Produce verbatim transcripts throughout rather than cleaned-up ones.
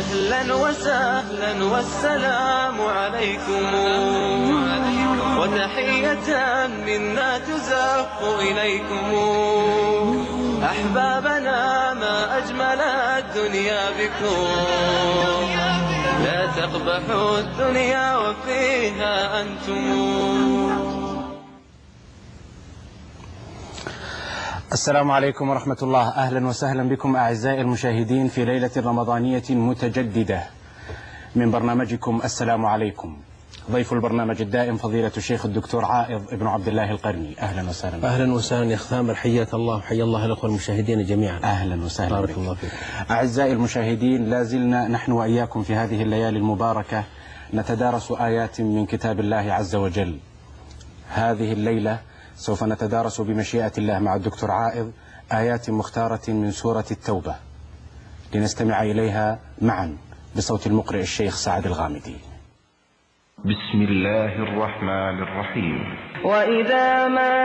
أهلا وسهلا والسلام عليكم، وتحية منا تزف إليكم. أحبابنا ما أجمل الدنيا بكم، لا تقبحوا الدنيا وفيها أنتم. السلام عليكم ورحمة الله. أهلا وسهلا بكم أعزائي المشاهدين في ليلة رمضانية متجددة من برنامجكم السلام عليكم. ضيف البرنامج الدائم فضيلة الشيخ الدكتور عائض ابن عبد الله القرني. أهلا وسهلا. أهلا وسهلا يا أخ ثامر، حياك الله وحيا الله الأخوة المشاهدين جميعا. أهلا وسهلا. بارك الله فيك. أعزائي المشاهدين، لازلنا نحن وإياكم في هذه الليالي المباركة نتدارس آيات من كتاب الله عز وجل. هذه الليلة سوف نتدارس بمشيئة الله مع الدكتور عائض آيات مختارة من سورة التوبة لنستمع إليها معا بصوت المقرئ الشيخ سعد الغامدي. بسم الله الرحمن الرحيم. وإذا ما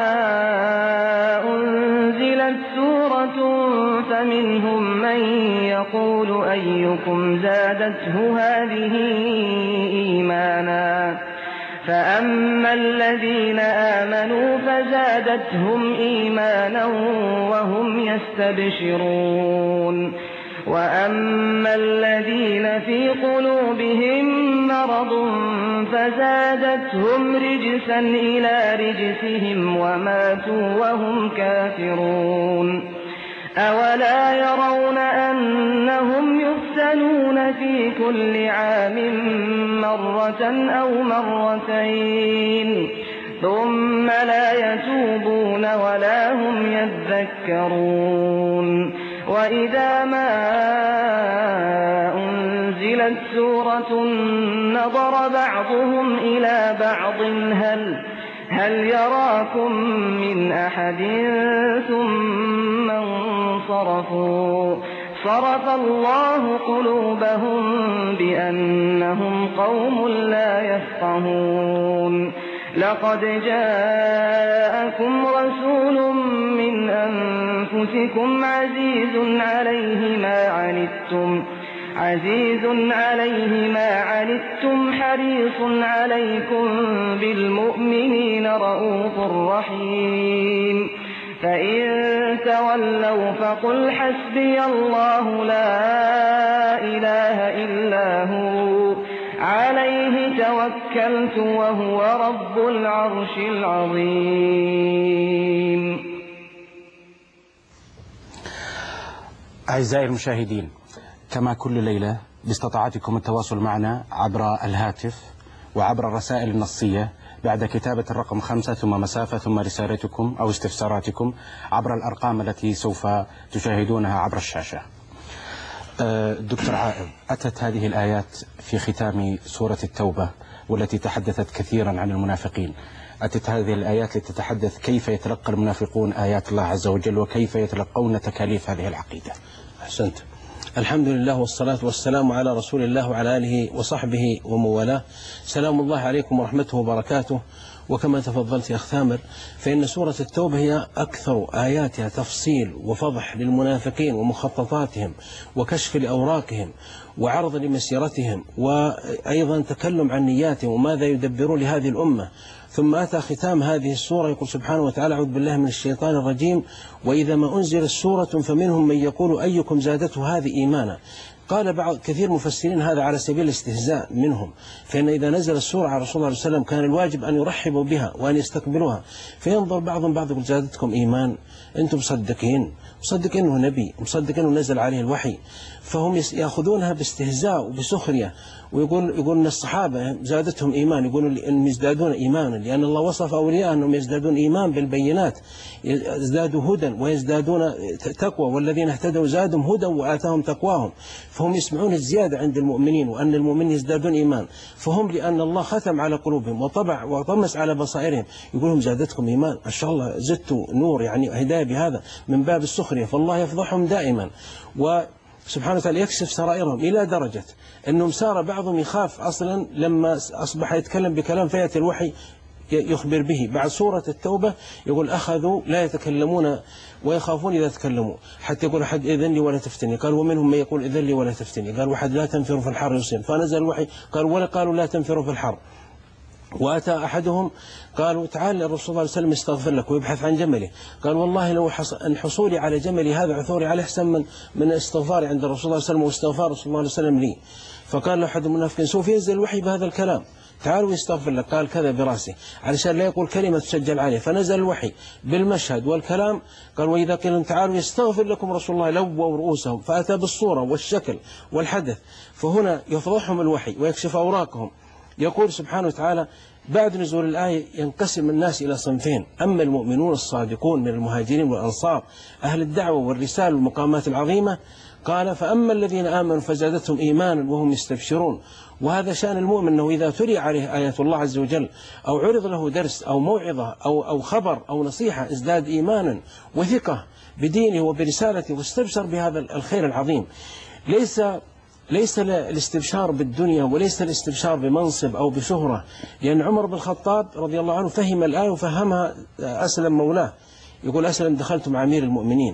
أنزلت سورة فمنهم من يقول أيكم زادته هذه إيمانا، فأما الذين آمنوا فزادتهم إيمانا وهم يستبشرون، وأما الذين في قلوبهم مرض فزادتهم رجسا إلى رجسهم وماتوا وهم كافرون. أولا يرون أنهم يفتنون في كل عام مرة أو مرتين ثم لا يتوبون ولا هم يذكرون. وإذا ما أنزلت سورة نظر بعضهم إلى بعض هل هل يراكم من أحد ثم انصرفوا صرف الله قلوبهم بأنهم قوم لا يفقهون. لقد جاءكم رسول من أنفسكم عزيز عليه ما عنتم عزيز عليه ما عنتم حريص عليكم بالمؤمنين رؤوف رحيم. فإن تولوا فقل حسبي الله لا إله إلا هو عليه توكلت وهو رب العرش العظيم. أعزائي المشاهدين، كما كل ليلة باستطاعتكم التواصل معنا عبر الهاتف وعبر الرسائل النصية بعد كتابة الرقم خمسة ثم مسافة ثم رسالتكم أو استفساراتكم عبر الأرقام التي سوف تشاهدونها عبر الشاشة. دكتور عائض، أتت هذه الآيات في ختام سورة التوبة والتي تحدثت كثيرا عن المنافقين. أتت هذه الآيات لتتحدث كيف يتلقى المنافقون آيات الله عز وجل وكيف يتلقون تكاليف هذه العقيدة. أحسنت. الحمد لله والصلاة والسلام على رسول الله وعلى آله وصحبه وموالاه. سلام الله عليكم ورحمته وبركاته. وكما تفضلت يا أخ ثامر، فإن سورة التوبة هي أكثر آياتها تفصيل وفضح للمنافقين ومخططاتهم وكشف لأوراقهم وعرض لمسيرتهم، وأيضا تكلم عن نياتهم وماذا يدبرون لهذه الأمة. ثم أتى ختام هذه السورة يقول سبحانه وتعالى: أعوذ بالله من الشيطان الرجيم: وإذا ما أنزلت سورة فمنهم من يقول أيكم زادته هذه إيمانا. قال بعض كثير مفسرين هذا على سبيل الاستهزاء منهم، فإن إذا نزل السورة على رسول الله صلى الله عليه وسلم كان الواجب أن يرحبوا بها وأن يستقبلوها. فينظر بعضهم بعض يقول: زادتكم إيمان، أنتم مصدقين مصدقين أنه نبي، مصدقين أنه نزل عليه الوحي. فهم يأخذونها باستهزاء وبسخرية، ويقول يقول أن الصحابة زادتهم إيمان، يقولون أنهم يزدادون إيمانا لأن الله وصف أولياء أنهم يزدادون إيمان بالبينات، يزدادوا هدى ويزدادون تقوى، والذين اهتدوا زادهم هدى وآتاهم تقواهم. فهم يسمعون الزيادة عند المؤمنين وأن المؤمنين يزدادون إيمان، فهم لأن الله ختم على قلوبهم وطبع وطمس على بصائرهم يقولهم زادتكم إيمان، ما شاء الله زدتوا نور يعني هداية بهذا من باب السخرية. فالله يفضحهم دائما وسبحانه وتعالى يكشف سرائرهم إلى درجة أنهم صار بعضهم يخاف أصلا لما أصبح يتكلم بكلام فيأتي الوحي يخبر به. بعد سورة التوبة يقول أخذوا لا يتكلمون ويخافون إذا تكلموا، حتى يقول أحد إذن لي ولا تفتني، قال ومنهم من يقول إذن لي ولا تفتني، قال واحد لا تنفروا في الحر يصيب، فنزل الوحي قال ولا قالوا لا تنفروا في الحر. وأتى أحدهم قالوا تعال الرسول صلى الله عليه وسلم يستغفر لك ويبحث عن جمله، قال والله لو أن حصولي على جملي هذا عثوري على أحسن من من استغفاري عند الرسول صلى الله عليه وسلم واستغفار رسول الله عليه وسلم لي. فقال له أحد المنافقين سوف ينزل الوحي بهذا الكلام، تعالوا يستغفر لك، قال كذا براسه علشان لا يقول كلمة تسجل عليه، فنزل الوحي بالمشهد والكلام، قال وإذا قيل تعالوا يستغفر لكم رسول الله لووا رؤوسهم، فأتى بالصورة والشكل والحدث، فهنا يفضحهم الوحي ويكشف أوراقهم. يقول سبحانه وتعالى بعد نزول الآية ينقسم الناس إلى صنفين، أما المؤمنون الصادقون من المهاجرين والأنصار أهل الدعوة والرسالة والمقامات العظيمة، قال فأما الذين آمنوا فزادتهم إيمانا وهم يستبشرون. وهذا شأن المؤمن، أنه إذا تلي عليه آيات الله عز وجل أو عرض له درس أو موعظة أو أو خبر أو نصيحة ازداد إيمانا وثقة بدينه وبرسالته واستبشر بهذا الخير العظيم. ليس ليس الاستبشار بالدنيا وليس الاستبشار بمنصب أو بشهرة، لأن عمر بن الخطاب رضي الله عنه فهم الآية وفهمها أسلم مولاه. يقول أسلم دخلت مع أمير المؤمنين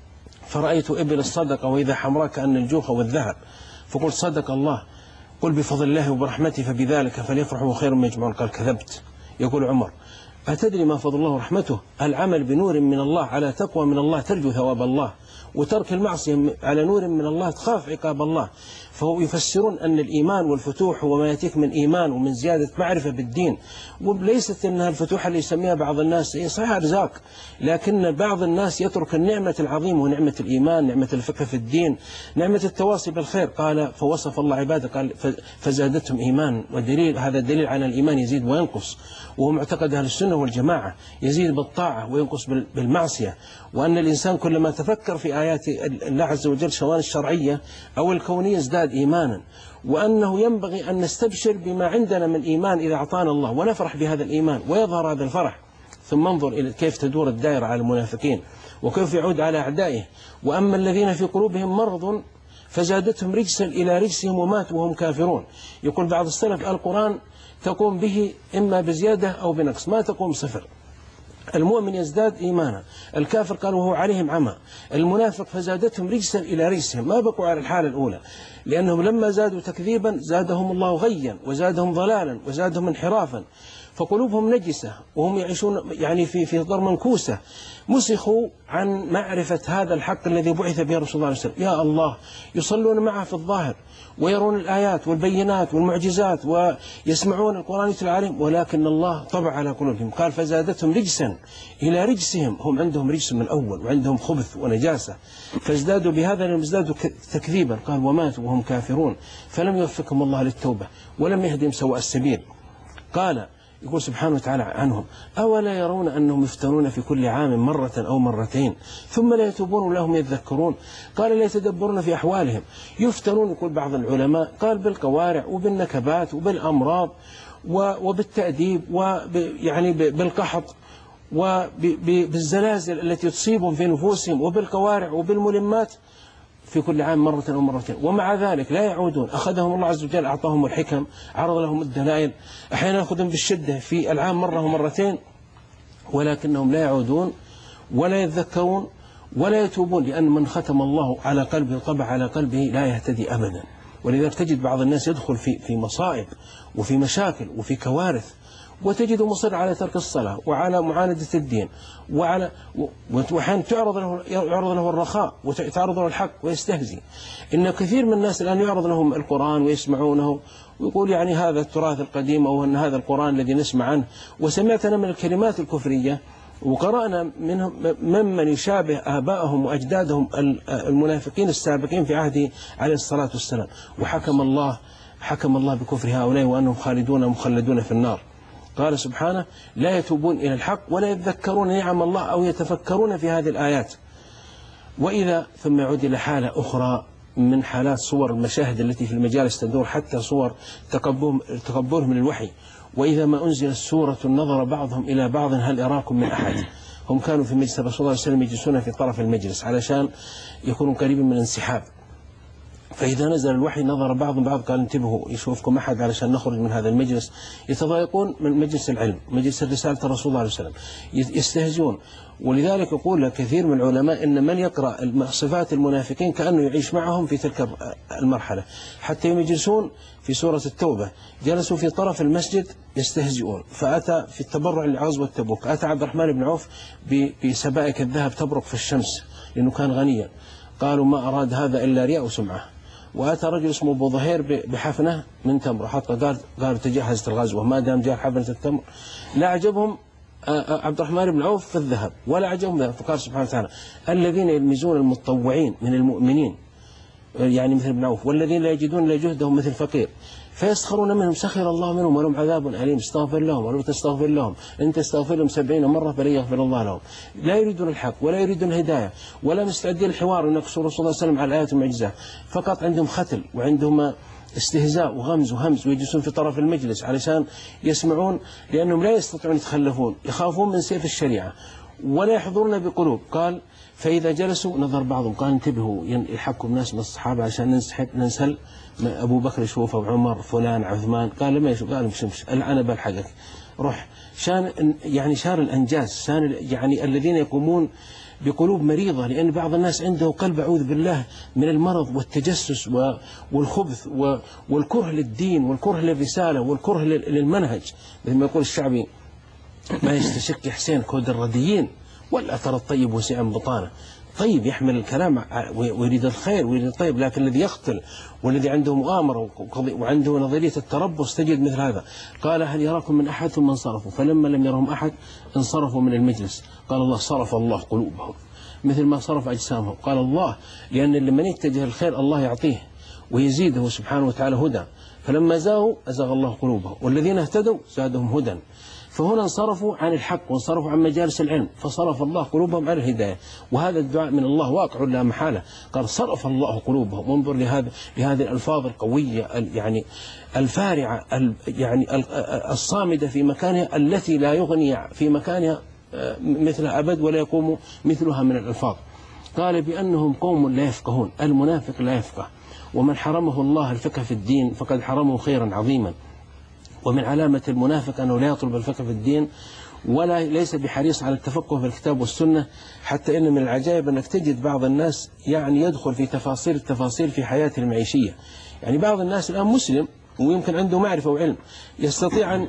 فرأيت إبل الصدقة وإذا حمراء كأن الجوخ والذهب، فقلت صدق الله، قل بفضل الله وبرحمته فبذلك فليفرحوا خير مما يجمعون، قال كذبت. يقول عمر أتدري ما فضل الله ورحمته؟ العمل بنور من الله على تقوى من الله ترجو ثواب الله، وترك المعصية على نور من الله تخاف عقاب الله. فهو يفسرون أن الإيمان والفتوح هو ما يأتيك من إيمان ومن زيادة معرفة بالدين، وليست أنها الفتوح اللي يسميها بعض الناس هي صحيح أرزاق، لكن بعض الناس يترك النعمة العظيمة ونعمة الإيمان، نعمة الفقه في الدين، نعمة التواصي بالخير. قال فوصف الله عباده قال فزادتهم إيمان، والدليل هذا الدليل على الإيمان يزيد وينقص، وهو معتقد أهل السنة والجماعة يزيد بالطاعة وينقص بالمعصية، وأن الإنسان كلما تفكر في آيات الله عز وجل سواء الشرعية أو الكونية ازداد إيمانا، وأنه ينبغي أن نستبشر بما عندنا من إيمان إذا أعطانا الله ونفرح بهذا الإيمان ويظهر هذا الفرح. ثم انظر إلى كيف تدور الدائرة على المنافقين وكيف يعود على أعدائه. وأما الذين في قلوبهم مرض فزادتهم رجسا إلى رجسهم وماتوا وهم كافرون. يقول بعض السلف القرآن تقوم به إما بزيادة أو بنقص، ما تقوم صفر. المؤمن يزداد إيمانا، الكافر قال وهو عليهم عمى، المنافق فزادتهم رجسا إلى رجسهم، ما بقوا على الحالة الأولى، لأنهم لما زادوا تكذيبا زادهم الله غيا وزادهم ضلالا وزادهم انحرافا، فقلوبهم نجسة وهم يعيشون يعني في في ضر منكوسة، مسخوا عن معرفة هذا الحق الذي بعث به رسول الله عليه وسلم. يا الله يصلون معه في الظاهر ويرون الآيات والبينات والمعجزات ويسمعون القرآن يتلى عليهم، ولكن الله طبع على قلوبهم. قال فزادتهم رجسا إلى رجسهم، هم عندهم رجس من الأول وعندهم خبث ونجاسة، فازدادوا بهذا لم يزدادوا تكذيبا. قال وماتوا وهم كافرون، فلم يوفقهم الله للتوبة ولم يهدهم سواء السبيل. قال يقول سبحانه وتعالى عنهم أولا يرون أنهم يفتنون في كل عام مرة أو مرتين ثم لا يتوبون ولا هم يتذكرون. قال لا يتدبرون في أحوالهم، يفتنون يقول بعض العلماء قال بالقوارع وبالنكبات وبالأمراض وبالتأديب ويعني بالقحط وبالزلازل التي تصيبهم في نفوسهم وبالقوارع وبالملمات في كل عام مرة أو مرتين، ومع ذلك لا يعودون. أخذهم الله عز وجل أعطاهم الحكم، عرض لهم الدلائل، أحيانا يأخذهم بالشدة في العام مرة ومرتين، ولكنهم لا يعودون ولا يتذكرون ولا يتوبون، لأن من ختم الله على قلبه طبع على قلبه لا يهتدي أبدا. ولذلك تجد بعض الناس يدخل في في مصائب وفي مشاكل وفي كوارث، وتجده مصر على ترك الصلاة وعلى معاندة الدين وعلى وأحيانا تعرض له يعرض له الرخاء وتعرض له الحق ويستهزي. إن كثير من الناس الآن يعرض لهم القرآن ويسمعونه ويقول يعني هذا التراث القديم أو أن هذا القرآن الذي نسمع عنه. وسمعتنا من الكلمات الكفرية وقرأنا منهم ممن يشابه آبائهم وأجدادهم المنافقين السابقين في عهده عليه الصلاة والسلام، وحكم الله حكم الله بكفر هؤلاء وأنهم خالدون مخلدون في النار. قال سبحانه لا يتوبون إلى الحق ولا يتذكرون نعم الله أو يتفكرون في هذه الآيات. وإذا ثم يعود إلى حالة أخرى من حالات صور المشاهد التي في المجالس تدور، حتى صور تقبلهم للوحي. وإذا ما أنزل السورة نظر بعضهم إلى بعض هل أراكم من أحد. هم كانوا في مجلس الرسول صلى الله عليه وسلم يجلسون في طرف المجلس علشان يكونوا قريبين من الانسحاب، فإذا نزل الوحي نظر بعضهم بعض قال انتبهوا يشوفكم أحد علشان نخرج من هذا المجلس. يتضايقون من مجلس العلم، مجلس رسالة الرسول صلى الله عليه وسلم، يستهزئون. ولذلك يقول كثير من العلماء إن من يقرأ صفات المنافقين كأنه يعيش معهم في تلك المرحلة. حتى يوم يجلسون في سورة التوبة جلسوا في طرف المسجد يستهزئون. فأتى في التبرع لغزوة تبوك أتى عبد الرحمن بن عوف بسبائك الذهب تبرق في الشمس لأنه كان غنيا. قالوا ما أراد هذا إلا رياء وسمعة. وأتى رجل اسمه أبو ظهير بحفنة من تمر حتى قال قال تجهزت الغزوة ما دام جاء حفنة التمر. لا عجبهم عبد الرحمن بن عوف في الذهب ولا عجبهم ذلك. فقال سبحانه وتعالى الذين يلمزون المتطوعين من المؤمنين يعني مثل ابن عوف والذين لا يجدون إلا جهدهم مثل فقير فيسخرون منهم سخر الله منهم ولهم عذاب أليم. استغفر لهم ولو تستغفر لهم إن تستغفر لهم سبعين مرة فلن يغفر الله لهم. لا يريدون الحق ولا يريدون الهداية ولا مستعدين الحوار ونقصوا الرسول صلى الله عليه وسلم على الآيات والمعجزات. فقط عندهم ختل وعندهم استهزاء وغمز وهمز ويجلسون في طرف المجلس علشان يسمعون لأنهم لا يستطيعون يتخلفون يخافون من سيف الشريعة ولا يحضرون بقلوب. قال فإذا جلسوا نظر بعضهم قال انتبهوا يحكوا الناس من الصحابة عشان ننسحب ننسل أبو بكر يشوفه وعمر فلان عثمان. قال ما يشوف قال مش مش أنا بلحقك روح. شان يعني شار الأنجاز شان يعني الذين يقومون بقلوب مريضة لأن بعض الناس عنده قلب أعوذ بالله من المرض والتجسس والخبث والكره للدين والكره للرسالة والكره للمنهج. مثل ما يقول الشعبي ما يستشك حسين كود الرديين ولا ترى الطيب وسيع بطانه. طيب يحمل الكلام ويريد الخير ويريد الطيب لكن الذي يقتل والذي عنده مؤامرة وعنده نظرية التربص تجد مثل هذا. قال هل يراكم من أحد ثم انصرفوا فلما لم يرهم أحد انصرفوا من المجلس. قال الله صرف الله قلوبهم مثل ما صرف أجسامهم. قال الله لأن لمن يتجه الخير الله يعطيه ويزيده سبحانه وتعالى هدى. فلما زاغوا أزاغ الله قلوبهم والذين اهتدوا زادهم هدى. فهنا انصرفوا عن الحق وانصرفوا عن مجالس العلم فصرف الله قلوبهم على الهداية. وهذا الدعاء من الله واقع لا محالة. قال صرف الله قلوبهم. وانظر لهذا لهذه الألفاظ القوية يعني الفارعة يعني الصامدة في مكانها التي لا يغني في مكانها مثلها أبد ولا يقوم مثلها من الألفاظ. قال بأنهم قوم لا يفقهون. المنافق لا يفقه ومن حرمه الله الفقه في الدين فقد حرمه خيرا عظيما. ومن علامة المنافق أنه لا يطلب الفقه في الدين ولا ليس بحريص على التفقه في الكتاب والسنة. حتى إن من العجائب أنك تجد بعض الناس يعني يدخل في تفاصيل التفاصيل في حياته المعيشية. يعني بعض الناس الآن مسلم ويمكن عنده معرفة وعلم يستطيع أن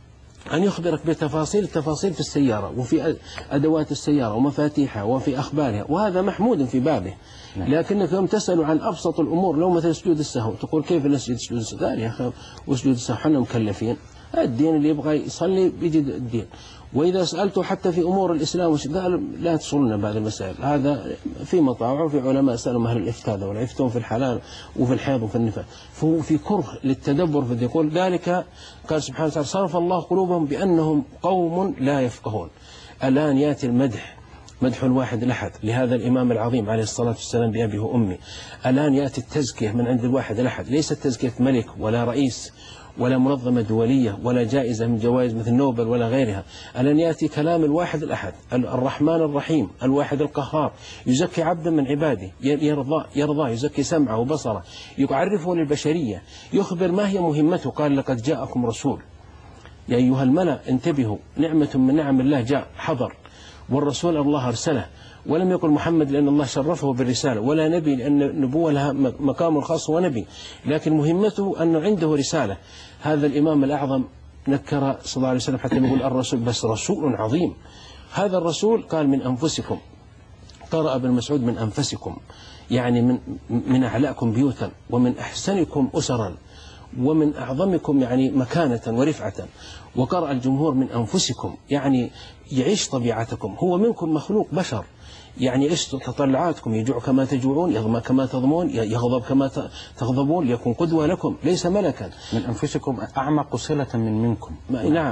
أن يخبرك بتفاصيل التفاصيل في السيارة وفي أدوات السيارة ومفاتيحها وفي أخبارها وهذا محمود في بابه. لكنك يوم تسأل عن أبسط الأمور لو مثل سجود السهو تقول كيف نسجد سجود السهو؟ قال يا أخي وسجود السهو حنا مكلفين الدين اللي يبغى يصلي بيجد الدين. وإذا سألته حتى في أمور الإسلام قال لا تصلنا بعد المسائل. هذا في مطاوع وفي علماء سألوا أهل الإفتاء ولا يفتون في الحلال وفي الحيض وفي النفاس. فهو في كره للتدبر في يقول ذلك. قال سبحانه وتعالى صرف الله قلوبهم بأنهم قوم لا يفقهون. الآن يأتي المدح مدح الواحد الأحد لهذا الإمام العظيم عليه الصلاة والسلام بأبي وأمي. الآن يأتي التزكية من عند الواحد الأحد ليست تزكية ملك ولا رئيس ولا منظمة دولية ولا جائزة من جوائز مثل نوبل ولا غيرها. الآن يأتي كلام الواحد الأحد الرحمن الرحيم الواحد القهار يزكي عبدا من عباده يرضى يرضى يزكي سمعه وبصره يعرفه للبشرية يخبر ما هي مهمته. قال لقد جاءكم رسول يا أيها الملأ انتبهوا نعمة من نعم الله جاء حضر والرسول الله أرسله. ولم يقل محمد لأن الله شرفه بالرسالة ولا نبي لأن النبوة لها مقام خاص ونبي لكن مهمته أنه عنده رسالة. هذا الإمام الأعظم نكر صلى الله عليه وسلم حتى نقول الرسول بس رسول عظيم. هذا الرسول قال من أنفسكم. قرأ ابن مسعود من أنفسكم يعني من من أعلاكم بيوتا ومن أحسنكم أسرا ومن أعظمكم يعني مكانة ورفعة. وقرأ الجمهور من أنفسكم يعني يعيش طبيعتكم هو منكم مخلوق بشر يعني يعيش تطلعاتكم يجوع كما تجوعون يظمأ كما تظمون يغضب كما تغضبون ليكون قدوة لكم ليس ملكا. من أنفسكم أعمق صلة من منكم. نعم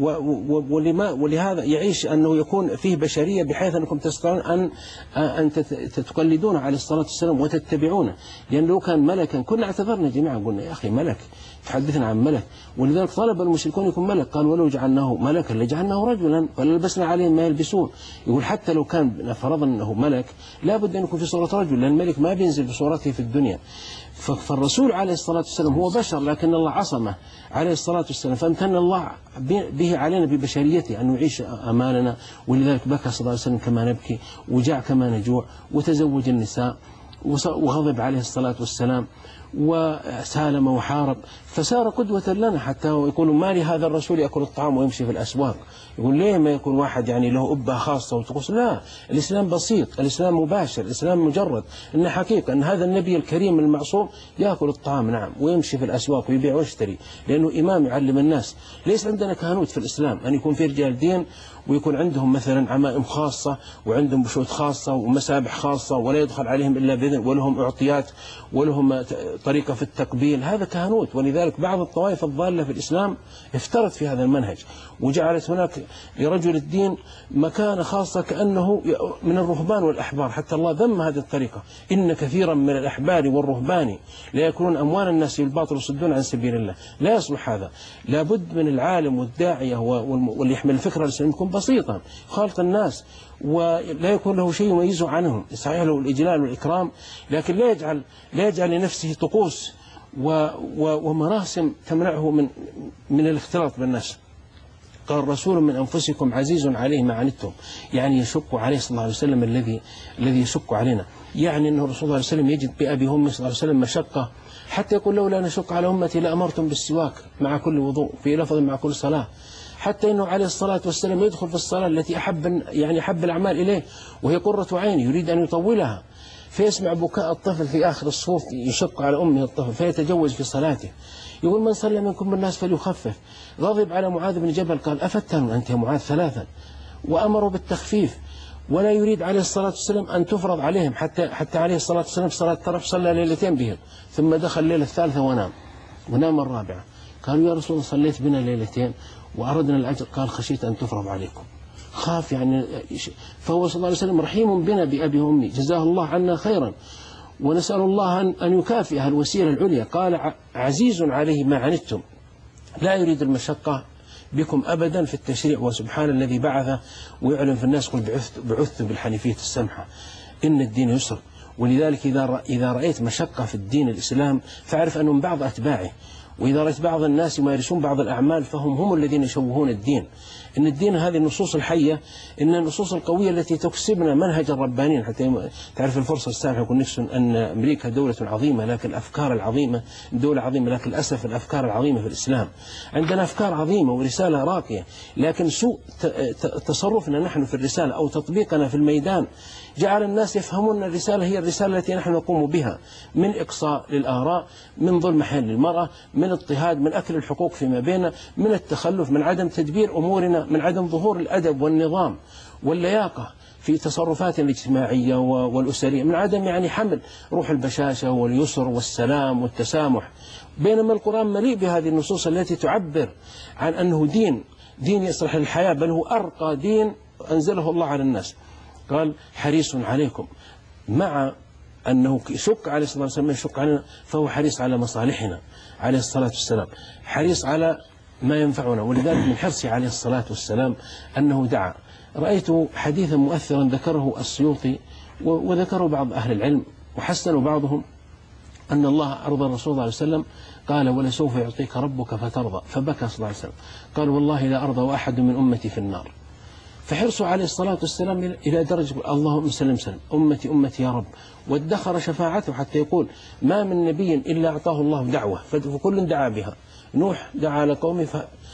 ولما ولهذا يعيش أنه يكون فيه بشرية بحيث أنكم تستطيعون أن أن تقلدون عليه الصلاة والسلام وتتبعونه. لأن لو كان ملكا كنا اعتذرنا جميعا قلنا يا أخي ملك تحدثنا عن ملك. ولذلك طلب المشركون يكون ملك قال ولو جعلناه ملكا لجعلناه رجلا فللبسنا عليهم ما يلبسون. يقول حتى لو كان فرضنا أنه ملك لابد أن يكون في صورة رجل، لأن الملك ما بينزل بصورته في الدنيا. فالرسول عليه الصلاة والسلام هو بشر، لكن الله عصمه عليه الصلاة والسلام، فامتن الله به علينا ببشريته أنه يعيش أماننا. ولذلك بكى صلى الله عليه وسلم كما نبكي، وجاع كما نجوع، وتزوج النساء، وغضب عليه الصلاة والسلام، وسالم وحارب، فصار قدوة لنا. حتى يقولوا ما لهذا الرسول يأكل الطعام ويمشي في الأسواق. يقول ليه ما يكون واحد يعني له أبة خاصة وتقص؟ لا، الإسلام بسيط، الإسلام مباشر، الإسلام مجرد إن حقيقة أن هذا النبي الكريم المعصوم يأكل الطعام نعم، ويمشي في الأسواق ويبيع ويشتري، لأنه إمام يعلم الناس. ليس عندنا كهنوت في الإسلام أن يكون في رجال دين ويكون عندهم مثلا عمائم خاصة وعندهم بشوت خاصة ومسابح خاصة ولا يدخل عليهم إلا بإذن، ولهم أعطيات ولهم طريقة في التقبيل. هذا كهنوت. ولذلك بعض الطوائف الضالة في الإسلام افترت في هذا المنهج، وجعلت هناك لرجل الدين مكانة خاصة كأنه من الرهبان والأحبار. حتى الله ذم هذه الطريقة: إن كثيرا من الأحبار والرهبان لا يأكلون أموال الناس بالباطل ويصدون عن سبيل الله. لا يصلح هذا. لابد من العالم والداعية واللي يحمل الفكرة الإسلامية يكون بسيطا، خالط الناس، ولا يكون له شيء يميزه عنهم. صحيح له الإجلال والإكرام، لكن لا يجعل لا يجعل لنفسه طقوس ومراسم تمنعه من من الاختلاط بالناس. قال: رسول من أنفسكم عزيز عليه ما عنتم، يعني يشق عليه صلى الله عليه وسلم الذي الذي يشق علينا. يعني أنه الرسول صلى الله عليه وسلم يجد بأبي وأمي صلى الله عليه وسلم مشقة، حتى يقول: لولا نشق على أمتي لأمرتم بالسواك مع كل وضوء، في لفظ مع كل صلاة. حتى أنه عليه الصلاة والسلام يدخل في الصلاة التي أحب يعني أحب الأعمال إليه وهي قرة عين، يريد أن يطولها، فيسمع بكاء الطفل في آخر الصفوف يشق على أمه الطفل فيتجوز في صلاته. يقول: من صلى منكم بالناس فليخفف. غضب على معاذ بن جبل قال: أفتن أنت يا معاذ ثلاثا، وأمروا بالتخفيف. ولا يريد عليه الصلاة والسلام أن تفرض عليهم، حتى حتى عليه الصلاة والسلام صلاة طرف صلى ليلتين بهم، ثم دخل الليلة الثالثة ونام ونام الرابعة. قالوا: يا رسول الله صليت بنا ليلتين وأردنا الأجر. قال: خشيت أن تفرض عليكم، خاف يعني. فهو صلى الله عليه وسلم رحيم بنا بأبي وأمي، جزاه الله عنا خيرا، ونسأل الله أن يكافئها الوسيلة العليا. قال: عزيز عليه ما عنتم، لا يريد المشقة بكم أبدا في التشريع. وسبحان الذي بعث ويعلم في الناس: قل بعثت بالحنيفية السمحة، إن الدين يسر. ولذلك إذا إذا رأيت مشقة في الدين الإسلام فاعرف أنه من بعض أتباعه. وإذا رأيت بعض الناس يمارسون بعض الأعمال فهم هم الذين يشوهون الدين. إن الدين هذه النصوص الحية، إن النصوص القوية التي تكسبنا منهج الربانيين. حتى تعرف الفرصة السابقة يقول نيكسون أن أمريكا دولة عظيمة لكن الأفكار العظيمة، دولة عظيمة لكن للأسف الأفكار العظيمة في الإسلام. عندنا أفكار عظيمة ورسالة راقية، لكن سوء تصرفنا نحن في الرسالة أو تطبيقنا في الميدان جعل الناس يفهمون الرسالة هي الرسالة التي نحن نقوم بها، من إقصاء للآراء، من ظلم حيل للمرأة، من اضطهاد، من أكل الحقوق فيما بيننا، من التخلف، من عدم تدبير أمورنا، من عدم ظهور الأدب والنظام واللياقة في تصرفاتنا الاجتماعية والأسرية، من عدم يعني حمل روح البشاشة واليسر والسلام والتسامح. بينما القرآن مليء بهذه النصوص التي تعبر عن أنه دين دين يصلح للحياة، بل هو أرقى دين أنزله الله على الناس. قال: حريص عليكم، مع أنه يشق عليه الصلاة والسلام يشق علينا، فهو حريص على مصالحنا عليه الصلاة والسلام، حريص على ما ينفعنا. ولذلك من حرصه عليه الصلاة والسلام أنه دعا. رأيت حديثا مؤثرا ذكره السيوطي وذكره بعض أهل العلم وحسنوا بعضهم، أن الله أرضى الرسول صلى الله عليه وسلم قال: ولسوف يعطيك ربك فترضى، فبكى صلى الله عليه وسلم. قال: والله لا أرضى وأحد من أمتي في النار. فحرصوا عليه الصلاة والسلام إلى درجة اللهم سلم سلم أمتي أمتي يا رب، وادخر شفاعته حتى يقول: ما من نبي إلا أعطاه الله دعوة فكل دعا بها. نوح دعا لقومه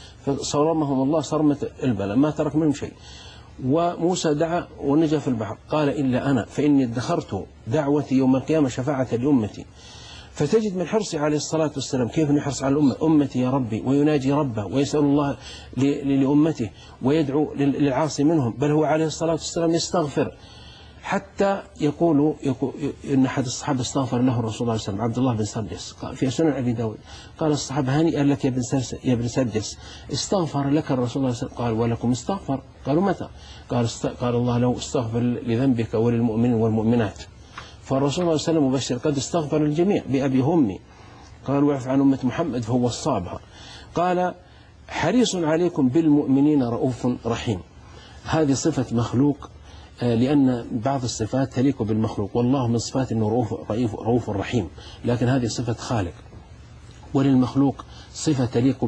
فصرمهم الله صرمة البلاء، ما ترك منهم شيء. وموسى دعا ونجا في البحر، قال: إلا أنا فإني ادخرت دعوتي يوم القيامة شفاعة لأمتي. فتجد من حرصه عليه الصلاة والسلام كيف يحرص على الأمة، أمتي يا ربي، ويناجي ربه ويسأل الله لأمته ويدعو للعاصي منهم. بل هو عليه الصلاة والسلام يستغفر، حتى يقول, يقول إن أحد الصحابة استغفر له الرسول صلى الله عليه وسلم، عبد الله بن سرجس في سنن أبي داود. قال الصحابة: هنيئا لك يا ابن يا ابن سرجس، استغفر لك الرسول صلى الله عليه وسلم. قال: ولكم استغفر؟ قالوا: متى؟ قال: است... قال الله له: استغفر لذنبك وللمؤمنين والمؤمنات. فالرسول صلى الله عليه وسلم مبشر قد استغفر الجميع بأبي وأمي. قال: واعف عن أمة محمد فهو وصابها. قال: حريص عليكم بالمؤمنين رؤوف رحيم. هذه صفة مخلوق لأن بعض الصفات تليق بالمخلوق، والله من صفات أنه رؤوف, رؤوف رحيم، لكن هذه صفة خالق، وللمخلوق صفة تليق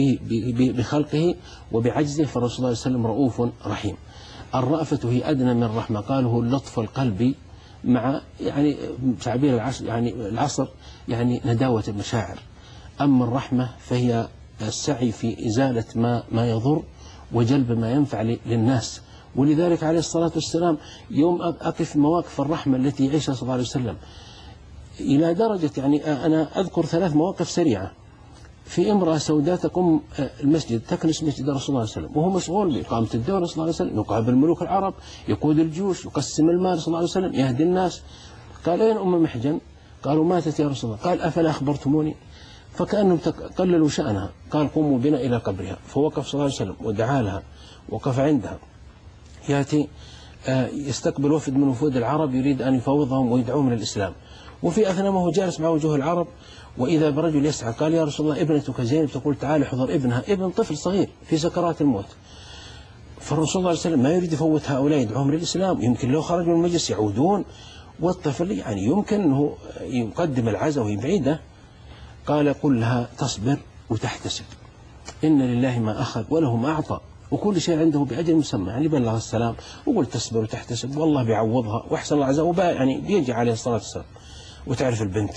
بخلقه وبعجزه، فالرسول صلى الله عليه وسلم رؤوف رحيم. الرأفة هي أدنى من الرحمة، قاله اللطف القلبي مع يعني تعبير العصر يعني العصر يعني نداوة المشاعر. أما الرحمة فهي السعي في إزالة ما ما يضر وجلب ما ينفع للناس. ولذلك عليه الصلاة والسلام يوم أقف مواقف الرحمة التي يعيشها صلى الله عليه وسلم إلى درجة يعني أنا أذكر ثلاث مواقف سريعة. في امرأة سوداء تقوم المسجد تكنس مسجد رسول الله صلى الله عليه وسلم، وهو مشغول بإقامة الدولة صلى الله عليه وسلم، يقابل ملوك العرب، يقود الجيوش، يقسم المال صلى الله عليه وسلم، يهدي الناس. قال أين أم محجن؟ قالوا ماتت يا رسول الله. قال أفلا أخبرتموني؟ فكأنهم قللوا شأنها. قال قوموا بنا إلى قبرها. فوقف صلى الله عليه وسلم ودعا لها، وقف عندها. يأتي يستقبل وفد من وفود العرب يريد أن يفوضهم ويدعوهم من الإسلام، وفي أثناء ما هو جالس مع وجوه العرب وإذا برجل يسعى قال يا رسول الله ابنتك زينب تقول تعال احضر ابنها، ابن طفل صغير في سكرات الموت. فالرسول صلى الله عليه وسلم ما يريد يفوت هؤلاء يدعوهم للإسلام، يمكن لو خرجوا من المجلس يعودون، والطفل يعني يمكن أنه يقدم العزاء وهي بعيدة. قال قل لها تصبر وتحتسب، إن لله ما أخذ وله ما أعطى وكل شيء عنده بأجل مسمى، يعني بلغ السلام وقل تصبر وتحتسب والله بيعوضها وأحسن العزاء وباء يعني بيجي عليه الصلاة والسلام. وتعرف البنت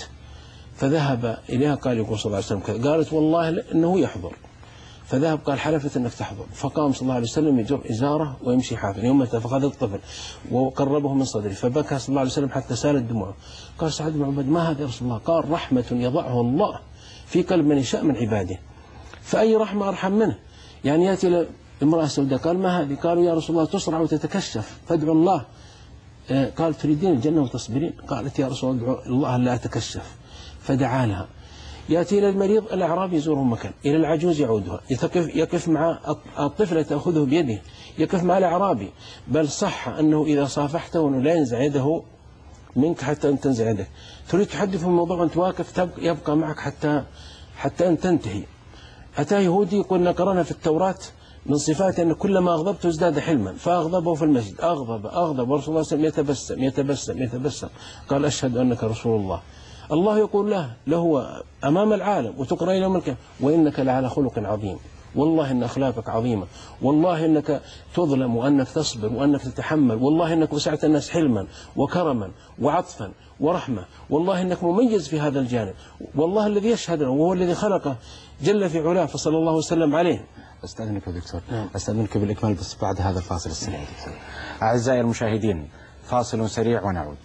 فذهب إليها قال يقول صلى الله عليه وسلم كذا، قالت والله إنه يحضر. فذهب قال حلفت أنك تحضر. فقام صلى الله عليه وسلم يجر إزاره ويمشي حافل يومته، فأخذ الطفل وقربه من صدره فبكى صلى الله عليه وسلم حتى سالت دموعه. قال سعد بن عباد ما هذا يا رسول الله؟ قال رحمة يضعه الله في قلب من يشاء من عباده، فأي رحمة أرحم منه. يعني يأتي امرأة سوداء قال ما هذه؟ قالوا يا رسول الله تصرع وتتكشف فادعوا الله. قال تريدين الجنة وتصبرين؟ قالت يا رسول الله ادعو الله لا أتكشف، فدعا لها. يأتي إلى المريض الأعرابي يزوره مكان، إلى العجوز يعودها، يقف, يقف مع الطفلة تأخذه بيده، يقف مع الأعرابي. بل صح أنه إذا صافحته أنه لا ينزع يده منك حتى أن تنزع يده. تريد تحدث في الموضوع وأنت واقف يبقى معك حتى حتى أن تنتهي. أتى يهودي قلنا قرأنا في التوراة من صفاته أن كلما أغضبته ازداد حلما، فأغضبه في المسجد أغضب أغضب ورسول الله صلى الله عليه وسلم يتبسم يتبسم يتبسم قال أشهد أنك رسول الله. الله يقول له له أمام العالم وتقرأ إلى ملكه وإنك لعلى خلق عظيم، والله إن أخلاقك عظيمة، والله إنك تظلم وأنك تصبر وأنك تتحمل، والله إنك وسعت الناس حلما وكرما وعطفا ورحمة، والله إنك مميز في هذا الجانب، والله الذي يشهد له وهو الذي خلقه جل في علاه فصلى الله وسلم عليه. أستأذنك دكتور، أستأذنك بالإكمال بس بعد هذا الفاصل السريع. أعزائي المشاهدين فاصل سريع ونعود.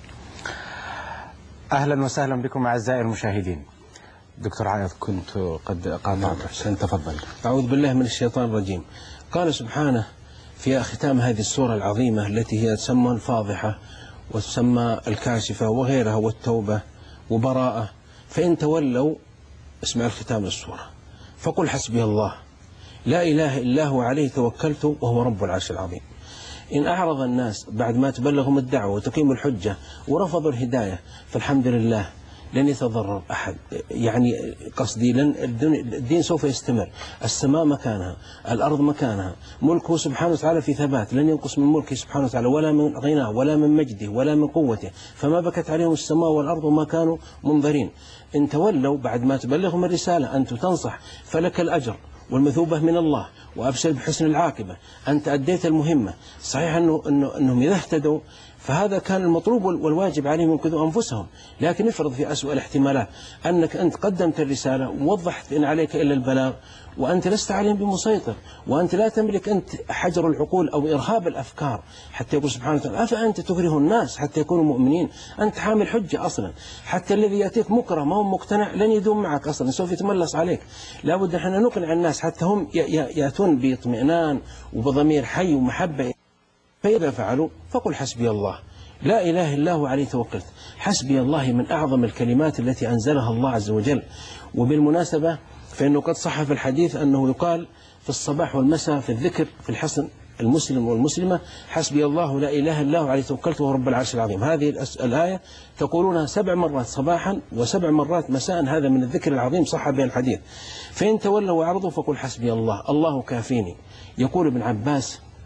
أهلا وسهلا بكم أعزائي المشاهدين. دكتور عائض كنت قد قاطعت، تفضل. أعوذ بالله من الشيطان الرجيم. قال سبحانه في ختام هذه السورة العظيمة التي هي تسمى الفاضحة وتسمى الكاشفة وغيرها والتوبة وبراءة، فإن تولوا اسمع الختام السورة فقل حسبي الله لا إله إلا هو عليه توكلت وهو رب العرش العظيم. إن أعرض الناس بعد ما تبلغهم الدعوة وتقيم الحجة ورفضوا الهداية فالحمد لله لن يتضرر أحد. يعني قصدي لن الدين سوف يستمر، السماء مكانها، الأرض مكانها، ملكه سبحانه وتعالى في ثبات، لن ينقص من ملكه سبحانه وتعالى ولا من غناه ولا من مجده ولا من قوته، فما بكت عليهم السماء والأرض وما كانوا منظرين. إن تولوا بعد ما تبلغهم الرسالة أنت تنصح فلك الأجر والمثوبة من الله، وأبشر بحسن العاقبة، أنت أديت المهمة. صحيح أنه أنه أنهم إذا اهتدوا فهذا كان المطلوب والواجب عليهم ينقذوا أنفسهم، لكن افرض في أسوأ الاحتمالات أنك أنت قدمت الرسالة ووضحت إن عليك إلا البلاغ وأنت لست عليهم بمسيطر، وأنت لا تملك أنت حجر العقول أو إرهاب الأفكار حتى يقول سبحانه وتعالى أفأنت تكره الناس حتى يكونوا مؤمنين. أنت حامل حجة أصلا، حتى الذي يأتيك مكره ما هو مقتنع لن يدوم معك أصلا، سوف يتملص عليك. لابد أن نقنع الناس حتى هم يأتون باطمئنان وبضمير حي ومحبة. فإذا فعلوا فقل حسبي الله لا إله إلا هو عليه توكلت. حسبي الله من أعظم الكلمات التي أنزلها الله عز وجل. وبالمناسبة فإنه قد صح في الحديث أنه يقال في الصباح والمساء في الذكر في الحصن المسلم والمسلمة حسبي الله لا إله إلا هو عليه توكلت وهو رب العرش العظيم. هذه الآية تقولونها سبع مرات صباحا وسبع مرات مساء، هذا من الذكر العظيم صح به الحديث. فإن تولوا وأعرضوا فقل حسبي الله الله كافيني. يقول ابن عباس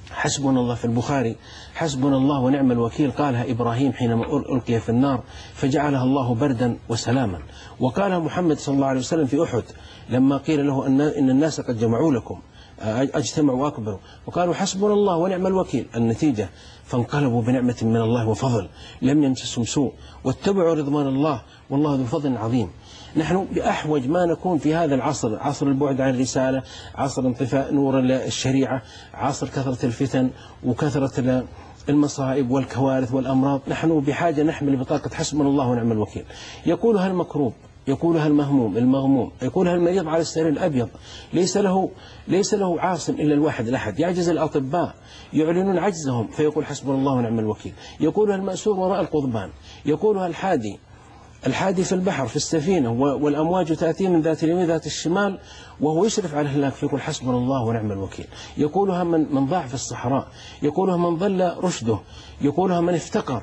حسبنا الله في البخاري حسبنا الله ونعم الوكيل قالها إبراهيم حينما ألقي في النار فجعلها الله بردا وسلاما. وقالها محمد صلى الله عليه وسلم في أحد لما قيل له أن الناس قد جمعوا لكم اجتمعوا وأكبروا وقالوا حسبنا الله ونعم الوكيل. النتيجة فانقلبوا بنعمة من الله وفضل لم يمسسهم سوء واتبعوا رضوان الله والله ذو فضل عظيم. نحن بأحوج ما نكون في هذا العصر، عصر البعد عن الرسالة، عصر انطفاء نور الشريعة، عصر كثرة الفتن وكثرة المصائب والكوارث والأمراض. نحن بحاجة نحمل بطاقة حسبنا الله ونعم الوكيل، يقولها المكروب، يقولها المهموم المغموم، يقولها المريض على السرير الأبيض، ليس له ليس له عاصم إلا الواحد الأحد. يعجز الأطباء يعلنون عجزهم فيقول حسبنا الله ونعم الوكيل. يقولها المأسور وراء القضبان، يقولها الحادي الحادي في البحر في السفينة والأمواج تأتي من ذات اليمين ذات الشمال وهو يشرف على الهلاك فيقول حسبنا الله ونعم الوكيل. يقولها من من ضاع في الصحراء، يقولها من ضل رشده، يقولها من افتقر،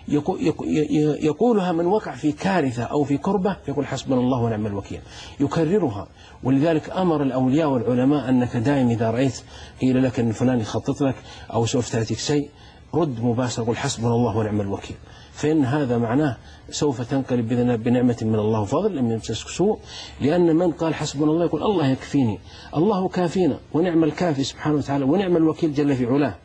يقولها من وقع في كارثة أو في كربة يقول حسبنا الله ونعم الوكيل. يكررها. ولذلك أمر الأولياء والعلماء أنك دائما إذا رأيت قيل لك أن فلان يخطط لك أو سوف تأتيك شيء رد مباشر قل حسبنا الله ونعم الوكيل، فإن هذا معناه سوف تنقلب بنعمة من الله وفضل لم يمسسك سوء. لأن من قال حسبنا الله يقول الله يكفيني، الله كافينا ونعم الكافي سبحانه وتعالى ونعم الوكيل جل في علاه.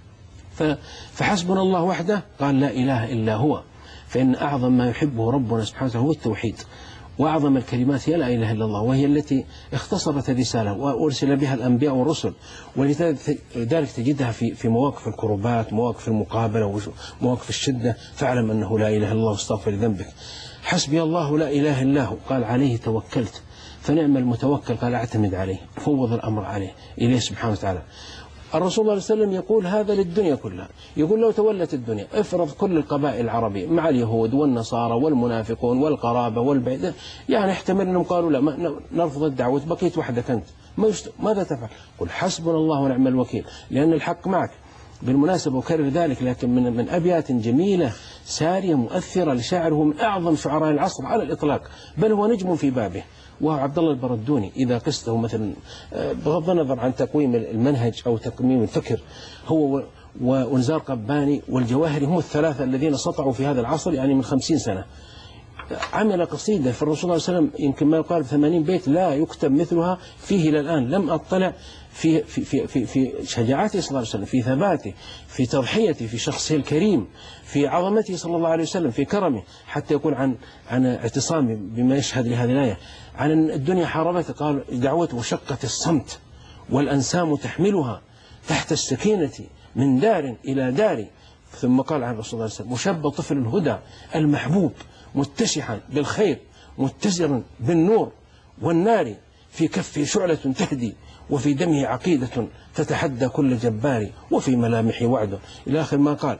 فحسبنا الله وحده قال لا إله إلا هو، فإن أعظم ما يحبه ربنا سبحانه وتعالى هو التوحيد، وأعظم الكلمات هي لا إله إلا الله، وهي التي اختصرت الرسالة وأرسل بها الأنبياء والرسل. ولذلك تجدها في في مواقف الكربات، مواقف المقابلة ومواقف الشدة، فاعلم أنه لا إله إلا الله واستغفر ذنبك. حسبي الله لا إله إلا هو قال عليه توكلت، فنعم المتوكل قال أعتمد عليه، فوض الأمر عليه إليه سبحانه وتعالى. الرسول صلى الله عليه وسلم يقول هذا للدنيا كلها، يقول لو تولت الدنيا افرض كل القبائل العربية مع اليهود والنصارى والمنافقون والقرابة والبعيد، يعني احتمل أنهم قالوا لا ما نرفض الدعوة بقيت وحدك أنت ماذا تفعل؟ قل حسبنا الله ونعم الوكيل، لأن الحق معك. بالمناسبة أكرر ذلك لكن من من أبيات جميلة سارية مؤثرة لشاعر هو من أعظم شعراء العصر على الإطلاق، بل هو نجم في بابه، وهو عبد الله البردوني. إذا قسته مثلا بغض النظر عن تقويم المنهج أو تقويم الفكر، هو ونزار قباني والجواهري هم الثلاثة الذين سطعوا في هذا العصر يعني من خمسين سنة. عمل قصيدة في الرسول صلى الله عليه وسلم يمكن ما يقارب ثمانين بيت لا يكتب مثلها فيه إلى الآن. لم أطلع في في في في, في شجاعته صلى الله عليه وسلم، في ثباته، في تضحيته، في شخصه الكريم، في عظمته صلى الله عليه وسلم، في كرمه، حتى يقول عن عن اعتصامه بما يشهد لهذه الآية عن الدنيا حاربته قال دعوته شقت الصمت والأنسام تحملها تحت السكينة من دار إلى دار. ثم قال عن الرسول صلى الله عليه وسلم وشب طفل الهدى المحبوب متشحا بالخير متزرا بالنور والنار، في كفه شعلة تهدي وفي دمه عقيدة تتحدى كل جبار وفي ملامحه وعد إلى آخر ما قال.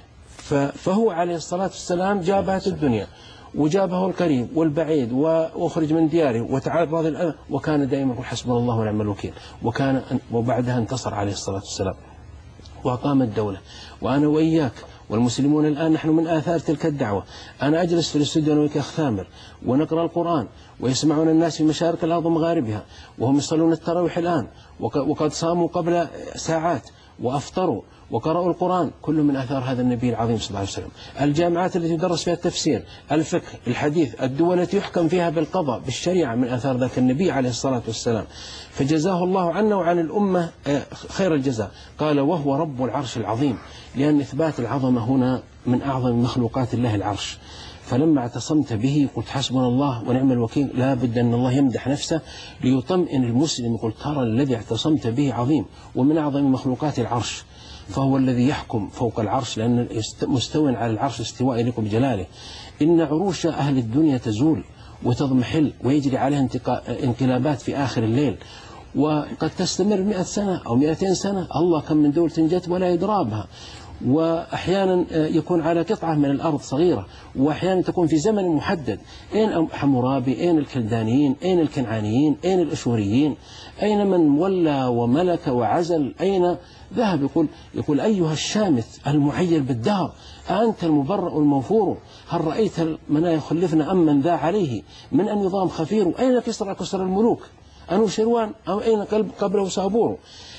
فهو عليه الصلاة والسلام جابت الدنيا وجابه القريب والبعيد وأخرج من دياره وتعرض للأذى، وكان دائما يقول حسبنا الله ونعم الوكيل. وكان وبعدها انتصر عليه الصلاة والسلام وأقام الدولة. وأنا وإياك والمسلمون الآن نحن من آثار تلك الدعوة. أنا أجلس في الاستوديو أنا وياك أخ ثامر ونقرأ القرآن ويسمعون الناس في مشارق الأرض ومغاربها وهم يصلون التراويح الآن وقد صاموا قبل ساعات وأفطروا وقرأوا القرآن، كله من آثار هذا النبي العظيم صلى الله عليه وسلم. الجامعات التي يدرس فيها التفسير، الفقه، الحديث، الدول التي يحكم فيها بالقضاء بالشريعة من آثار ذاك النبي عليه الصلاة والسلام. فجزاه الله عنا وعن الأمة خير الجزاء. قال وهو رب العرش العظيم، لأن إثبات العظمة هنا من أعظم مخلوقات الله العرش. فلما اعتصمت به قلت حسبنا الله ونعم الوكيل، لا بد أن الله يمدح نفسه ليطمئن المسلم، يقول ترى الذي اعتصمت به عظيم ومن أعظم مخلوقات العرش، فهو الذي يحكم فوق العرش لأن مستوى على العرش استواء يليق بجلاله. إن عروش أهل الدنيا تزول وتضمحل ويجري عليها انقلابات في آخر الليل، وقد تستمر مئة سنة أو مئتين سنة، الله كم من دولة جت ولا يدرابها، وأحيانا يكون على قطعة من الأرض صغيرة، وأحيانا تكون في زمن محدد. أين حمورابي؟ أين الكلدانيين؟ أين الكنعانيين؟ أين الأشوريين؟ أين من ولى وملك وعزل؟ أين ذهب؟ يقول يقول أيها الشامت المعير بالدهر أنت المبرأ الموفور، هل رأيت المنايا يخلفنا أم من ذا عليه من أن نظام خفير؟ أين كسرى كسر الملوك؟ أنو شروان أو أين قبله سابور؟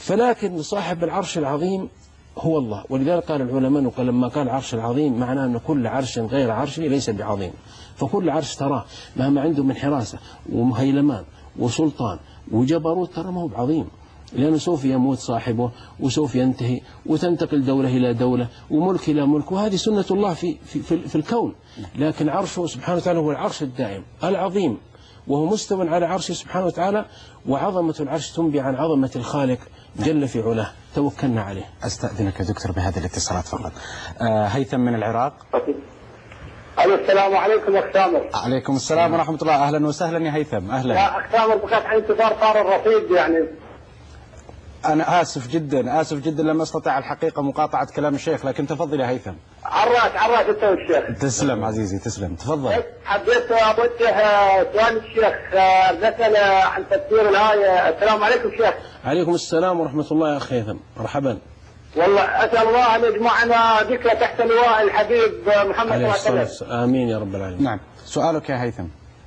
فلكن صاحب العرش العظيم هو الله، ولذلك قال العلماء قال لما قال العرش العظيم معناه أن كل عرش غير عرشه ليس بعظيم، فكل عرش تراه مهما عنده من حراسة ومهيلمان وسلطان وجبروت ترى ما هو بعظيم، لأنه سوف يموت صاحبه وسوف ينتهي وتنتقل دولة إلى دولة وملك إلى ملك، وهذه سنة الله في, في, في, في الكون. لكن عرشه سبحانه وتعالى هو العرش الدائم العظيم، وهو مستوى على عرشه سبحانه وتعالى، وعظمة العرش تنبي عن عظمة الخالق جل في علاه، توكلنا عليه. أستأذنك يا دكتور بهذه الاتصالات فقط. آه هيثم من العراق. السلام عليكم أخ سامر. عليكم السلام ورحمة الله. أهلا وسهلا يا هيثم. أهلا يا أخ سامر، بقيت عن انتظار طار الرصيد يعني. أنا آسف جدا آسف جدا لم أستطع الحقيقة مقاطعة كلام الشيخ، لكن تفضل يا هيثم. عراك عراك أنت والشيخ. تسلم عزيزي تسلم، تفضل. حبيت أوجه سؤال الشيخ، مسألة عن تفسير الآية. السلام عليكم شيخ. عليكم السلام ورحمة الله يا أخي هيثم، مرحبا. والله أسأل الله أن يجمعنا ذكرى تحت لواء الحبيب محمد صلى الله عليه وسلم. آمين يا رب العالمين. نعم، سؤالك يا هيثم.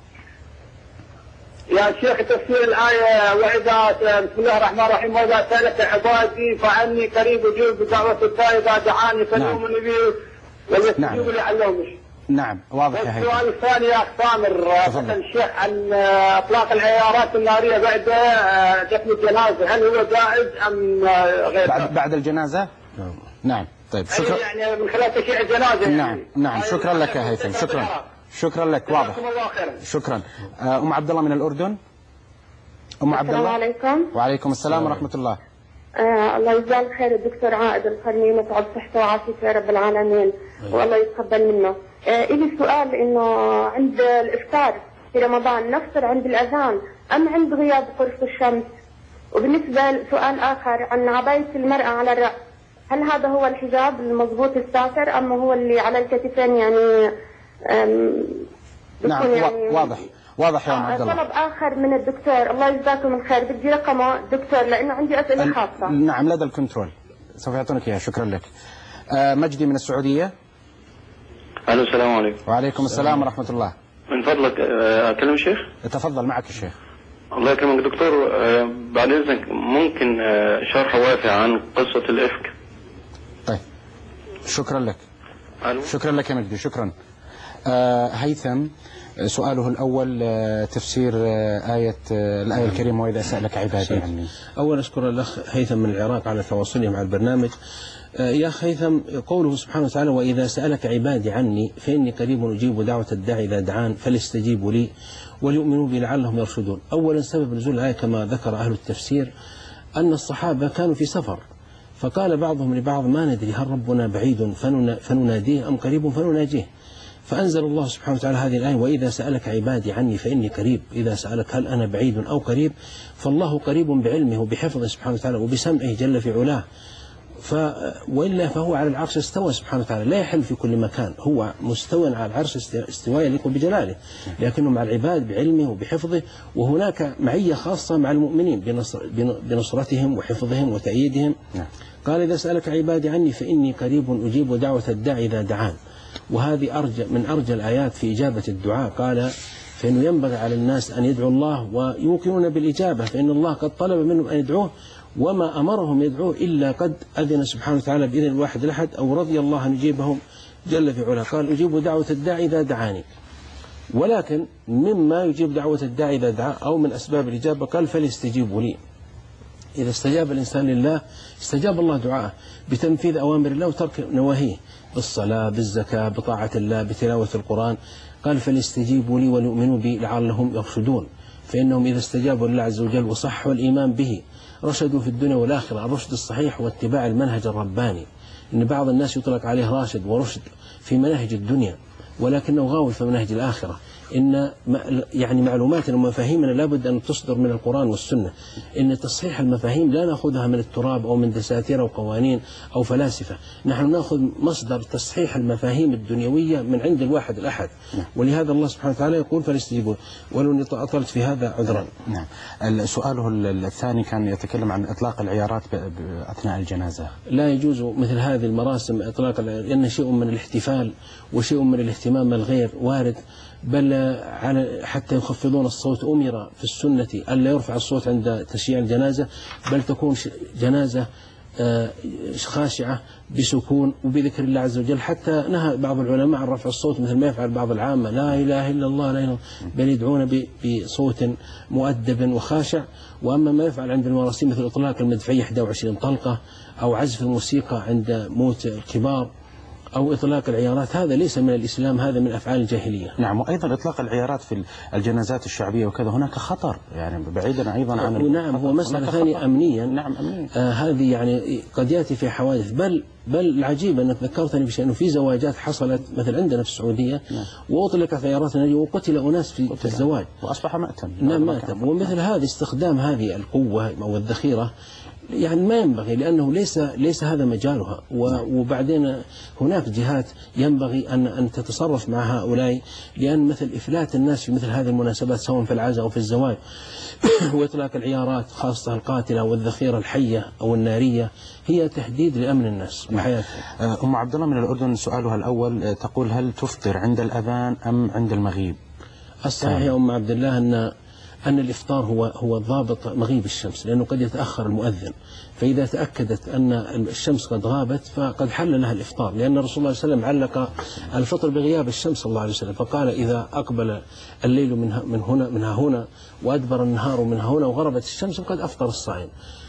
يا شيخ تفسير الآية، وإذا بسم الله الرحمن الرحيم وإذا سألك عبادي فعني قريب أجيب بدعوة الداعي إذا دعاني فليؤمنوا بي وليستجيبوا لي لعلهم يشكرون. نعم واضح يا هيثم. السؤال الثاني يا أخ سامر، سأل الشيخ عن إطلاق العيارات النارية بعد دفن الجنازة، هل هو جائز أم غير؟ بعد, بعد الجنازة؟ نعم. نعم طيب شكرا. يعني من خلال تشييع الجنازة. نعم نعم شكرا لك يا هيثم، شكرا شكرا لك واضح. شكرا. أم عبد الله من الأردن. أم عبد الله. السلام عليكم. وعليكم السلام ورحمة الله. آه الله يجزاه خير الدكتور عائد القرني، متعب صحته وعافيته يا رب العالمين، والله يتقبل منه. آه إلي سؤال، إنه عند الإفطار في رمضان نفطر عند الأذان أم عند غياب قرص الشمس؟ وبالنسبة لسؤال آخر عن عباية المرأة على الرأس، هل هذا هو الحجاب المضبوط الساتر أم هو اللي على الكتفين يعني؟ نعم يعني واضح واضح يا ام عبد الله. طلب اخر من الدكتور، الله يجزاكم الخير، بدي رقمه دكتور لانه عندي اسئله خاصه. نعم لدى الكنترول سوف يعطونك اياها. شكرا لك. آه مجدي من السعوديه. الو السلام عليكم. وعليكم السلام ورحمه الله. من فضلك اكلم الشيخ؟ تفضل معك الشيخ. الله يكرمك دكتور، بعد اذنك ممكن شرح وافي عن قصه الافك؟ طيب شكرا لك. ألو. شكرا لك يا مجدي. شكرا. آه هيثم سؤاله الأول آه تفسير آه آية آه الآية الكريمة وإذا سألك عبادي عني. أول أشكر الأخ هيثم من العراق على تواصله مع البرنامج. آه يا أخ هيثم، قوله سبحانه وتعالى وإذا سألك عبادي عني فإني قريب أجيب دعوة الداعي إذا دعان فليستجيبوا لي وليؤمنوا بي لعلهم يرشدون. أولا سبب نزول الآية كما ذكر أهل التفسير أن الصحابة كانوا في سفر، فقال بعضهم لبعض ما ندري هل ربنا بعيد فنناديه أم قريب فنناجيه، فأنزل الله سبحانه وتعالى هذه الآية وإذا سألك عبادي عني فإني قريب. إذا سألك هل أنا بعيد أو قريب، فالله قريب بعلمه وبحفظه سبحانه وتعالى وبسمعه جل في علاه، ف وإلا فهو على العرش استوى سبحانه وتعالى، لا يحل في كل مكان، هو مستوى على العرش استواء يليق بجلاله، لكنه مع العباد بعلمه وبحفظه، وهناك معية خاصة مع المؤمنين بنصر بنصرتهم وحفظهم وتأييدهم. قال إذا سألك عبادي عني فإني قريب أجيب دعوة الداعي إذا دعان، وهذه أرجى من أرجى الآيات في إجابة الدعاء. قال فإنه ينبغي على الناس أن يدعوا الله ويوقنون بالإجابة، فإن الله قد طلب منهم أن يدعوه وما أمرهم يدعوه إلا قد أذن سبحانه وتعالى بإذن الواحد الأحد أو رضي الله أن يجيبهم جل في علاه. قال أجيب دعوة الداعي إذا دعاني، ولكن مما يجيب دعوة الداعي إذا دعا أو من أسباب الإجابة قال فليستجيبوا لي. إذا استجاب الإنسان لله استجاب الله دعاءه بتنفيذ أوامر الله وترك نواهيه، بالصلاة بالزكاة بطاعة الله بتلاوة القرآن. قال فليستجيبوا لي وليؤمنوا بي لعلهم يرشدون، فإنهم إذا استجابوا لله عز وجل وصحوا الإيمان به رشدوا في الدنيا والآخرة. الرشد الصحيح واتباع المنهج الرباني، إن بعض الناس يطلق عليه راشد ورشد في مناهج الدنيا ولكنه غاوي في مناهج الآخرة. إن يعني معلوماتنا ومفاهيمنا لابد أن تصدر من القرآن والسنة. إن تصحيح المفاهيم لا نأخذها من التراب أو من دساتير أو قوانين أو فلاسفة، نحن نأخذ مصدر تصحيح المفاهيم الدنيوية من عند الواحد الأحد. ولهذا الله سبحانه وتعالى يقول فليستجيبوا، ولو أطلت في هذا عذرا. نعم. سؤاله الثاني كان يتكلم عن إطلاق العيارات أثناء الجنازة. لا يجوز مثل هذه المراسم إطلاق، لأن شيء من الاحتفال وشيء من الاهتمام الغير وارد بل على حتى يخفضون الصوت. أمر في السنة ألا يرفع الصوت عند تشييع الجنازة، بل تكون جنازة خاشعة بسكون وبذكر الله عز وجل. حتى نهى بعض العلماء عن رفع الصوت مثل ما يفعل بعض العامة، لا إله إلا الله لا إله، بل يدعون بصوت مؤدب وخاشع. وأما ما يفعل عند المراسيم مثل إطلاق المدفعية إحدى وعشرين طلقة، أو عزف الموسيقى عند موت الكبار، أو إطلاق العيارات، هذا ليس من الإسلام، هذا من أفعال الجاهلية. نعم. وأيضا إطلاق العيارات في الجنازات الشعبية وكذا هناك خطر، يعني بعيدا أيضا عن نعم هو مسألة ثانية أمنيا. نعم أمنيا. آه هذه يعني قد يأتي في حوادث، بل بل العجيب أنك ذكرتني بشيء، أنه في زواجات حصلت مثل عندنا في السعودية، نعم. وأطلقت عيارات النجوى وقتل أناس في, في الزواج وأصبح مأتم. نعم مأتم. ومثل هذه استخدام هذه القوة أو الذخيرة يعني ما ينبغي، لأنه ليس ليس هذا مجالها. وبعدين هناك جهات ينبغي أن أن تتصرف مع هؤلاء، لأن مثل إفلات الناس في مثل هذه المناسبات سواء في العزاء أو في الزواج وإطلاق العيارات خاصة القاتلة والذخيرة الحية أو النارية هي تهديد لأمن الناس وحياتهم. أم عبد الله من الأردن سؤالها الأول تقول: هل تفطر عند الأذان أم عند المغيب؟ الصحيح يا أم عبد الله أن أن الإفطار هو هو ضابط مغيب الشمس، لأنه قد يتأخر المؤذن، فإذا تأكدت أن الشمس قد غابت فقد حل لها الإفطار، لأن الرسول صلى الله عليه وسلم علق الفطر بغياب الشمس صلى الله عليه وسلم، فقال: إذا أقبل الليل من من هنا منها هنا وأدبر النهار منها هنا وغربت الشمس فقد أفطر الصائم.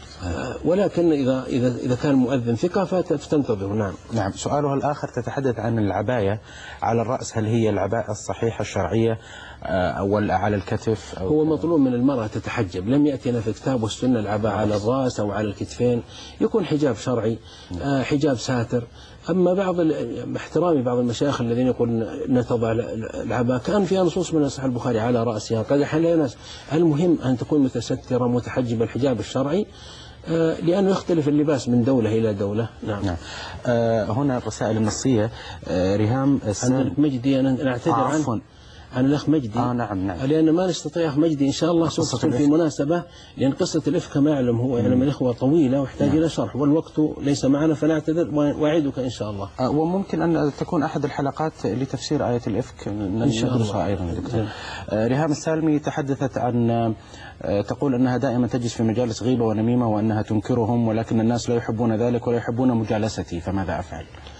ولكن إذا إذا إذا كان المؤذن ثقة فتنتظر. نعم. نعم. سؤالها الآخر تتحدث عن العباية على الرأس، هل هي العباءة الصحيحة الشرعية أو على الكتف؟ أو هو مطلوب من المرأة تتحجب، لم يأتينا في الكتاب والسنة العباءة على الرأس أو على الكتفين، يكون حجاب شرعي، حجاب ساتر. أما بعض احترامي بعض المشايخ الذين يقولون نتضع العباءة، كان فيها نصوص من صحيح البخاري على رأسها قد حل الناس. المهم أن تكون متسترة متحجبة الحجاب الشرعي، لأنه يختلف اللباس من دولة إلى دولة. نعم. نعم. آه هنا الرسائل النصية. آه ريهام أنا مجدي أنا أعتذر آه عنه عن الأخ مجدي. آه نعم نعم. لأن ما نستطيع أخ مجدي إن شاء الله سوف تكون في مناسبة، لأن قصة الإفك كما يعلم هو يعني من الإخوة طويلة ويحتاج إلى شرح، والوقت ليس معنا فنعتذر وأعيدك إن شاء الله. آه وممكن أن تكون أحد الحلقات لتفسير آية الإفك إن شاء الله أيضا دكتور. آه ريهام السالمي تحدثت عن آه تقول أنها دائما تجلس في مجالس غيبة ونميمة وأنها تنكرهم، ولكن الناس لا يحبون ذلك ولا يحبون مجالستي، فماذا أفعل؟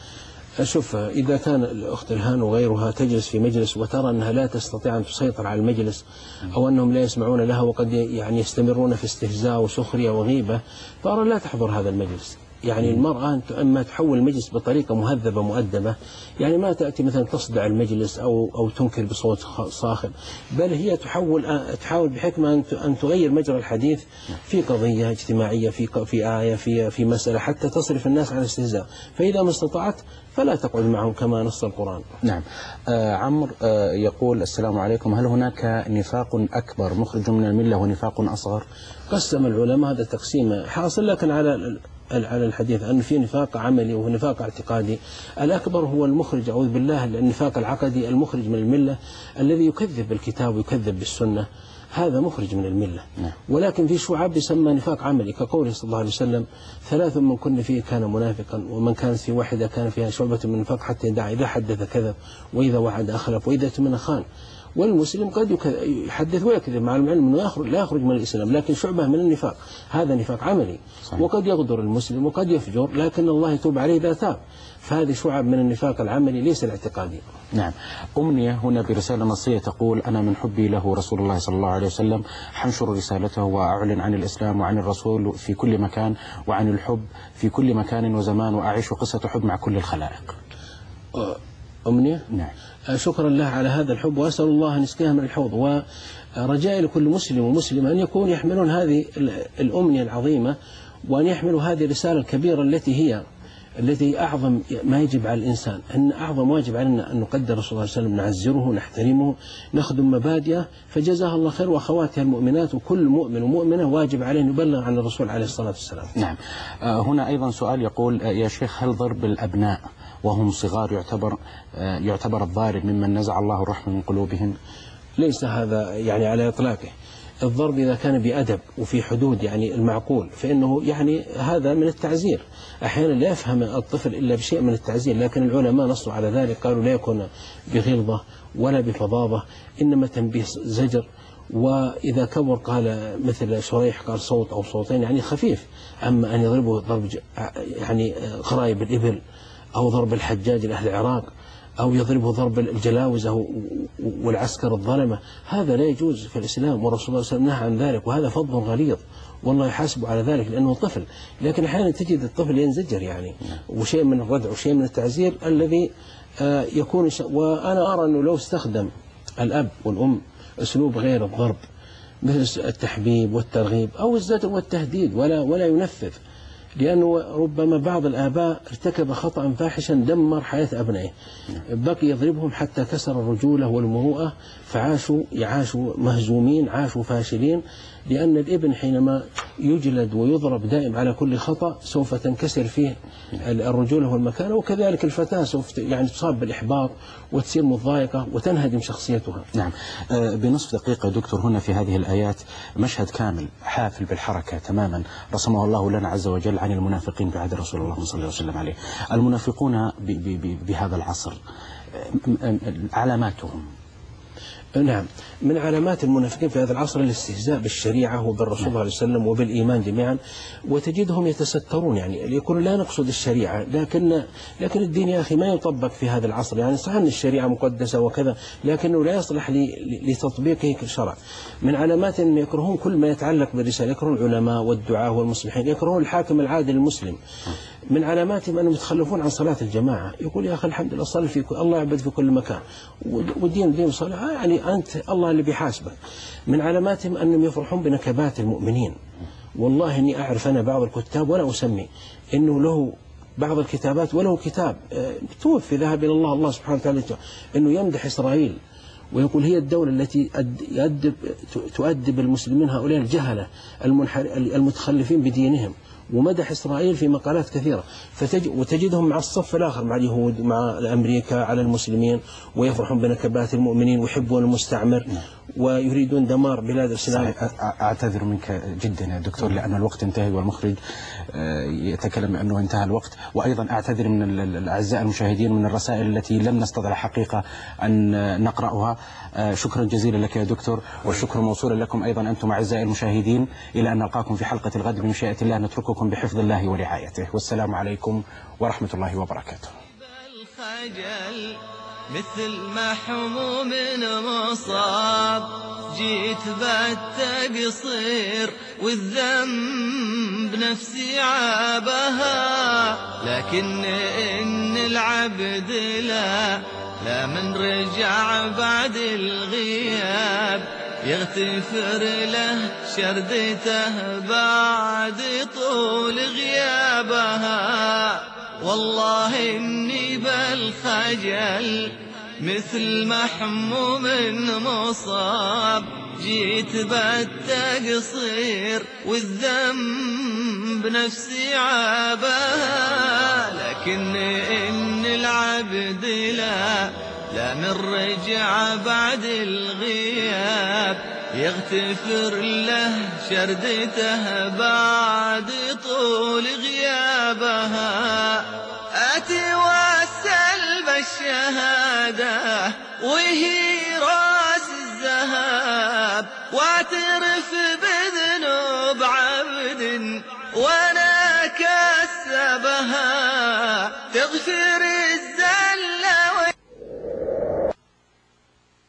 أشوف إذا كان الأخت الهان وغيرها تجلس في مجلس وترى أنها لا تستطيع أن تسيطر على المجلس، أو أنهم لا يسمعون لها وقد يعني يستمرون في استهزاء وسخرية وغيبة، فأرى لا تحضر هذا المجلس. يعني المرأة أما تحول المجلس بطريقة مهذبة مؤدبة، يعني ما تأتي مثلا تصدع المجلس أو أو تنكر بصوت صاخب، بل هي تحول تحاول بحكمة أن تغير مجرى الحديث في قضية اجتماعية، في في آية، في في مسألة، حتى تصرف الناس عن الاستهزاء. فإذا ما استطعت فلا تقعد معهم كما نص القرآن. نعم. آه عمرو آه يقول: السلام عليكم، هل هناك نفاق أكبر مخرج من الملة ونفاق أصغر؟ قسم العلماء هذا تقسيم حاصل، لكن على على الحديث أن في نفاق عملي ونفاق اعتقادي. الأكبر هو المخرج، أعوذ بالله، النفاق العقدي المخرج من الملة الذي يكذب بالكتاب ويكذب بالسنة، هذا مخرج من الملة. نعم. ولكن في شعب يسمى نفاق عملي، كقوله صلى الله عليه وسلم: ثلاث من كن فيه كان منافقا، ومن كانت في واحدة كان فيها شعبة من النفاق حتى يدعي، إذا حدث كذب، وإذا وعد أخلف، وإذا اؤتمن خان. والمسلم قد يحدث ويكذب مع العلم أنه يخرج لا يخرج من الإسلام، لكن شعبة من النفاق، هذا نفاق عملي. صحيح. وقد يغدر المسلم وقد يفجر، لكن الله يتوب عليه إذا تاب، فهذه شعب من النفاق العملي ليس الاعتقادي. نعم. أمنية هنا برسالة نصية تقول: أنا من حبي له رسول الله صلى الله عليه وسلم حنشر رسالته وأعلن عن الإسلام وعن الرسول في كل مكان، وعن الحب في كل مكان وزمان، وأعيش قصة حب مع كل الخلائق. أمنية؟ نعم. شكرا له على هذا الحب، وأسأل الله أن يسقيها من الحوض، ورجاء لكل مسلم ومسلمة أن يكون يحملون هذه الأمنية العظيمة، وأن يحملوا هذه الرسالة الكبيرة التي هي التي أعظم ما يجب على الإنسان، أن أعظم واجب علينا أن نقدر رسول الله صلى الله عليه وسلم، نعزره نحترمه نخدم مبادئه، فجزاها الله خير، وأخواتها المؤمنات وكل مؤمن ومؤمنة واجب عليه أن يبلغ عن الرسول عليه الصلاة والسلام. نعم. آه هنا أيضا سؤال يقول: آه يا شيخ، هل ضرب الأبناء وهم صغار يعتبر آه يعتبر الضارب ممن نزع الله الرحمة من قلوبهم؟ ليس هذا يعني على إطلاقه، الضرب إذا كان بأدب وفي حدود يعني المعقول فإنه يعني هذا من التعزير. أحيانا لا يفهم الطفل إلا بشيء من التعزير، لكن العلماء نصوا على ذلك، قالوا لا يكون بغلظة ولا بفظاظة، إنما تنبيه زجر. وإذا كبر قال مثل شريح قال صوت أو صوتين يعني خفيف. أما أن يضربه ضرب يعني غرايب الإبل أو ضرب الحجاج لأهل العراق أو يضربه ضرب الجلاوزة والعسكر الظلمة، هذا لا يجوز في الإسلام، والرسول صلى الله عليه وسلم نهى عن ذلك، وهذا فضل غليظ والله يحاسبه على ذلك لأنه طفل. لكن أحيانا تجد الطفل ينزجر يعني، وشيء من الردع وشيء من التعزير الذي يكون. وأنا أرى أنه لو استخدم الأب والأم أسلوب غير الضرب مثل التحبيب والترغيب أو الزجر والتهديد ولا ولا ينفذ، لأنه ربما بعض الآباء ارتكب خطأ فاحشا دمر حياة أبنائه، بقي يضربهم حتى كسر الرجولة والمروءة، فعاشوا يعاشوا مهزومين، عاشوا فاشلين. لأن الابن حينما يجلد ويضرب دائم على كل خطأ سوف تنكسر فيه الرجولة والمكانة، وكذلك الفتاة سوف يعني تصاب بالإحباط وتصير مضايقة وتنهدم شخصيتها. نعم. بنصف دقيقة دكتور، هنا في هذه الآيات مشهد كامل حافل بالحركة تماما رسمه الله لنا عز وجل عن المنافقين بعد رسول الله صلى الله عليه وسلم عليه. المنافقون بهذا العصر علاماتهم. نعم، من علامات المنافقين في هذا العصر الاستهزاء بالشريعة وبالرسول صلى الله عليه وسلم وبالإيمان جميعا، وتجدهم يتسترون يعني يقولون لا نقصد الشريعة، لكن لكن الدين يا أخي ما يطبق في هذا العصر. يعني صحيح أن الشريعة مقدسة وكذا، لكنه لا يصلح لتطبيقه كشرع. من علامات أن يكرهون كل ما يتعلق بالرسالة، يكرهون العلماء والدعاة والمصلحين، يكرهون الحاكم العادل المسلم. من علاماتهم أنهم يتخلفون عن صلاة الجماعة، يقول يا أخي الحمد لله صلي في الله يعبد في كل مكان، والدين دين صلاة يعني أنت الله اللي بيحاسبك. من علاماتهم أنهم يفرحون بنكبات المؤمنين. والله إني أعرف أنا بعض الكتاب ولا أسمي إنه له بعض الكتابات وله كتاب توفي ذهب إلى الله الله سبحانه وتعالى إنه يمدح إسرائيل ويقول هي الدولة التي يؤدب تؤدب المسلمين هؤلاء الجهلة المتخلفين بدينهم، ومدح إسرائيل في مقالات كثيرة. فتجد وتجدهم مع الصف الآخر، مع اليهود مع أمريكا على المسلمين، ويفرحون بنكبات المؤمنين ويحبون المستعمر ويريدون دمار بلاد الإسلام. أعتذر منك جدا يا دكتور لأن الوقت انتهى والمخرج يتكلم أنه انتهى الوقت، وأيضا أعتذر من الأعزاء المشاهدين من الرسائل التي لم نستطع حقيقة أن نقرأها. شكرا جزيلا لك يا دكتور، والشكر موصولا لكم أيضا أنتم أعزائي المشاهدين. إلى أن نلقاكم في حلقة الغد بمشيئة الله، نترككم بحفظ الله ورعايته، والسلام عليكم ورحمة الله وبركاته. مثل محموم مصاب جيت بالتقصير والذنب نفسي عابها، لكن إن العبد لا لا من رجع بعد الغياب يغتفر له شردته بعد طول غيابها. والله إني بالخجل مثل محموم مصاب جيت بالتقصير والذنب نفسي عابها، لكن إن العبد لا لا من رجع بعد الغياب يغتفر له شردته بعد طول غيابها. أتوسل بالشهادة وهي راس الذهب، واعترف بذنوب عبد وانا كسبها، تغفر الذنب